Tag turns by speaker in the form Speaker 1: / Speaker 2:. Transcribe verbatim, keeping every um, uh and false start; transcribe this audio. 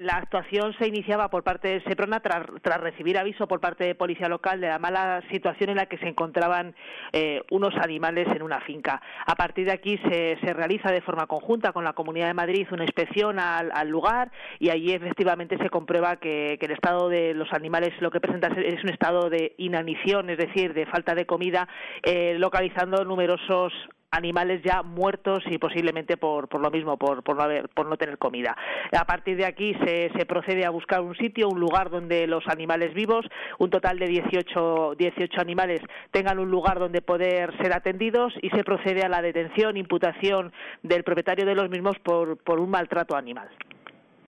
Speaker 1: La actuación se iniciaba por parte de Seprona tras, tras recibir aviso por parte de Policía Local de la mala situación en la que se encontraban eh, unos animales en una finca. A partir de aquí se, se realiza de forma conjunta con la Comunidad de Madrid una inspección al, al lugar y allí efectivamente se comprueba que, que el estado de los animales lo que presenta es un estado de inanición, es decir, de falta de comida, eh, localizando numerosos animales ya muertos y posiblemente por, por lo mismo, por, por no haber, por no tener comida. A partir de aquí se, se procede a buscar un sitio, un lugar donde los animales vivos, un total de dieciocho, dieciocho animales, tengan un lugar donde poder ser atendidos y se procede a la detención, imputación del propietario de los mismos por, por un maltrato animal.